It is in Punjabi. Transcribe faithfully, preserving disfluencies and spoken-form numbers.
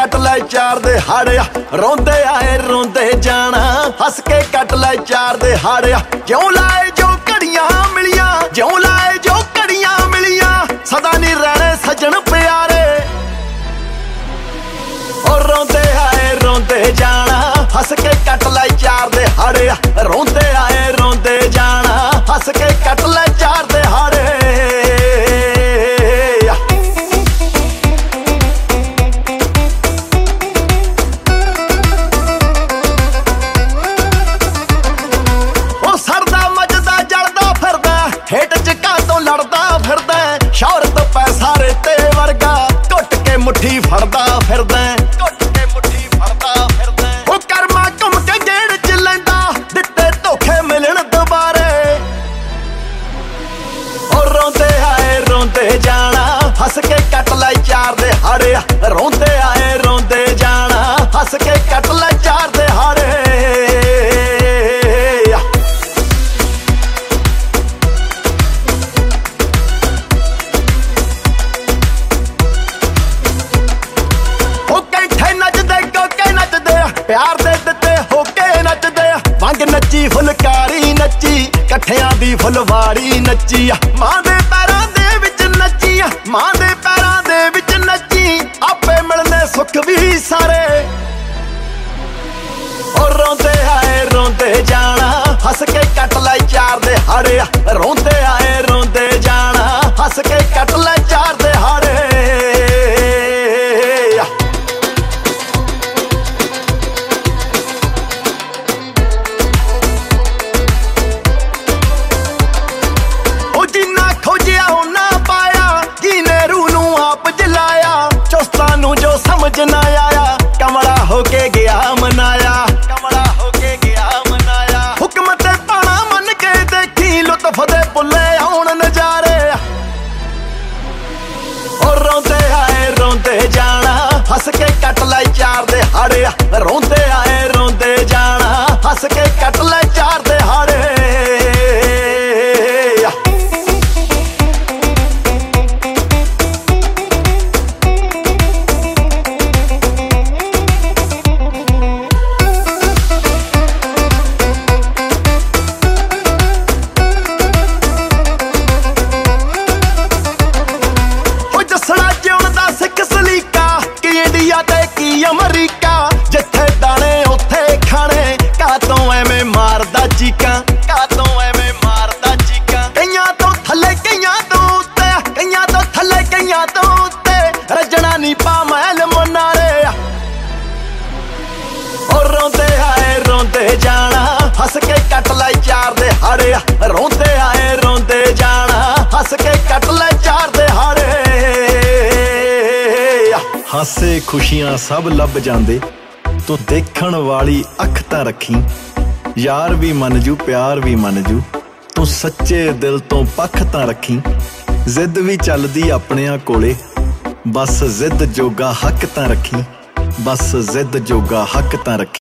ਕੱਟ ਲੈ ਚਾਰ ਦੇ ਹਾੜਿਆ ਰੋਂਦੇ ਆਏ ਰੋਂਦੇ ਜਾਣਾ ਹੱਸ ਕੇ ਕੱਟ ਲੈ ਚਾਰ ਦੇ ਹਾੜਿਆ ਜਿਉਂ ਲਾਏ ਜੋ ਘੜੀਆਂ ਮਿਲੀਆਂ ਜਿਉਂ ਲਾਏ ਜੋ ਘੜੀਆਂ ਮਿਲੀਆਂ ਸਦਾ ਨਹੀਂ ਰਹਿਣੇ ਸੱਜਣ ਪਿਆਰੇ ਉਹ ਰੋਂਦੇ ਆਏ ਰੋਂਦੇ ਜਾਣਾ ਹੱਸ ਕੇ ਕੱਟ ਲੈ ਚਾਰ ਦੇ ਹਾੜਿਆ ਰੋਂਦੇ ਆਏ ਰੋਂਦੇ ਜਾਣਾ ਹੱਸ ਕੇ ਕੱਟ ਲੈ ਚਾਰ ਦੇ ਹਾੜੇ ਹੇਠ ਚਕਾ ਤੋਂ ਲੜਦਾ ਫਿਰਦਾ ਸ਼ੌਹਰਤ ਪੈਸਾ ਰੇਤੇ ਵਰਗਾ ਘੁੱਟ ਕੇ ਮੁੱਠੀ ਫੜਦਾ ਫਿਰਦਾ ਘੁੱਟ ਕੇ ਮੁੱਠੀ ਫੜਦਾ ਫਿਰਦਾ ਉਹ ਕਰਮਾ ਘੁੰਮ ਕੇ ਗੇੜ ਚ ਲੈਂਦਾ ਦਿੱਤੇ ਧੋਖੇ ਮਿਲਣ ਦੁਬਾਰੇ ਉਹ ਰੋਂਦੇ ਆਏ ਰੋਂਦੇ ਜਾਣਾ ਹੱਸ ਕੇ ਕੱਟ ਲੈ ਚਾਰ ਦੇ ਹਾੜਿਆ ਰੋਂਦੇ ਆਏ ਰੋਂਦੇ ਜਾਣਾ ਹੱਸ ਕੇ ਕੱਟ ਲੈ ਚਾਰ ਦੇ ਹਾੜੇ ਪਿਆਰ ਦੇ ਦਿੱਤੇ ਹੋ ਕੇ ਨੱਚਦੇ ਵੰਗ ਨੱਚੀ ਫੁਲਕਾਰੀ ਨੱਚੀ ਇਕੱਠਿਆਂ ਦੀ ਫੁਲਵਾੜੀ ਨੱਚੀ ਮਾਂ ਦੇ ਪੈਰਾਂ ਦੇ ਵਿੱਚ ਨੱਚੀ ਮਾਂ ਦੇ ਪੈਰਾਂ ਦੇ ਵਿੱਚ ਨੱਚੀ ਆਪੇ ਮਿਲਨੇ ਸੁੱਖ ਵੀ ਸਾਰੇ ਉਹ ਰੋਂਦੇ ਆਏ ਰੋਂਦੇ ਜਾਣਾ ਹੱਸ ਕੇ ਕੱਟ ਲੈ ਚਾਰ ਦੇ ਹਾੜੇ ਰੋਂਦੇ ਆਏ ਰੋਂਦੇ ਜਾਣਾ ਹੱਸ ਕੇ ਕੱਟ ਲੈ ਚਾਰ ਦੇ ਹਾੜੇ ਸਮਝ ਨਾ ਆਇਆ ਕਮਲਾ ਹੋ ਕੇ ਗਿਆ ਮਨਾਇਆ ਕਮਲਾ ਹੋ ਕੇ ਗਿਆ ਮਨਾਇਆ ਹੁਕਮ ਤੇ ਪਾਣਾ ਮੰਨ ਕੇ ਦੇਖੀ ਲੁਤਫ ਦੇ ਪੁੱਲੇ ਆਉਣ ਨਜ਼ਾਰੇ ਉਹ ਰੋਂਦੇ ਆਏ ਰੋਂਦੇ ਜਾਣਾ ਹੱਸ ਕੇ ਕੱਟ ਲੈ ਚਾਰ ਦੇ ਹਾੜਿਆ ਰੋਂਦੇ ਆਏ ਰੋਂਦੇ ਜਾਣਾ ਹੱਸ ਕੇ ਕੱਟ ਲੈ ਚਾਰ ਦੇ ਹਾੜੇ ਅਮਰੀਕਾ ਜਿੱਥੇ ਦਾਣੇ ਉੱਥੇ ਖਾਣੇ ਕਾਤੋਂ ਐਵੇਂ ਮਾਰਦਾ ਚੀਕਾਂ ਕਾਤੋਂ ਐਵੇਂ ਮਾਰਦਾ ਚੀਕਾਂ ਕਈਆਂ ਤੋਂ ਥੱਲੇ ਕਈਆਂ ਤੋਂ ਉੱਤੇ ਕਈਆਂ ਤੋਂ ਥੱਲੇ ਕਈਆਂ ਤੋਂ ਉੱਤੇ ਰੱਜਣਾ ਨੀ ਪਾ ਮਹਿਲ ਮੁਨਾਰੇ ਉਹ ਰੋਂਦੇ ਆਏ ਰੋਂਦੇ ਜਾਣਾ ਹੱਸ ਕੇ ਕੱਟ ਲੈ ਚਾਰ ਦੇ ਹਾੜਿਆ ਰੋਂਦੇ ਆਏ ਰੋਂਦੇ ਜਾਣਾ ਹੱਸ ਕੇ ਕੱਟ ਲੈ ਚਾਰ ਦੇ ਹਾੜੇ ਹਾਸੇ ਖੁਸ਼ੀਆਂ ਸਭ ਲੱਭ ਜਾਂਦੇ ਤੂੰ ਦੇਖਣ ਵਾਲੀ ਅੱਖ ਤਾਂ ਰੱਖੀ ਯਾਰ ਵੀ ਮੰਨ ਜੂ ਪਿਆਰ ਵੀ ਮੰਨ ਜੂ ਤੂੰ ਸੱਚੇ ਦਿਲ ਤੋਂ ਪੱਖ ਤਾਂ ਰੱਖੀ ਜ਼ਿੱਦ ਵੀ ਚੱਲਦੀ ਆਪਣਿਆਂ ਕੋਲੇ ਬਸ ਜ਼ਿੱਦ ਜੋਗਾ ਹੱਕ ਤਾਂ ਰੱਖੀ ਬਸ ਜ਼ਿੱਦ ਜੋਗਾ ਹੱਕ ਤਾਂ ਰੱਖੀ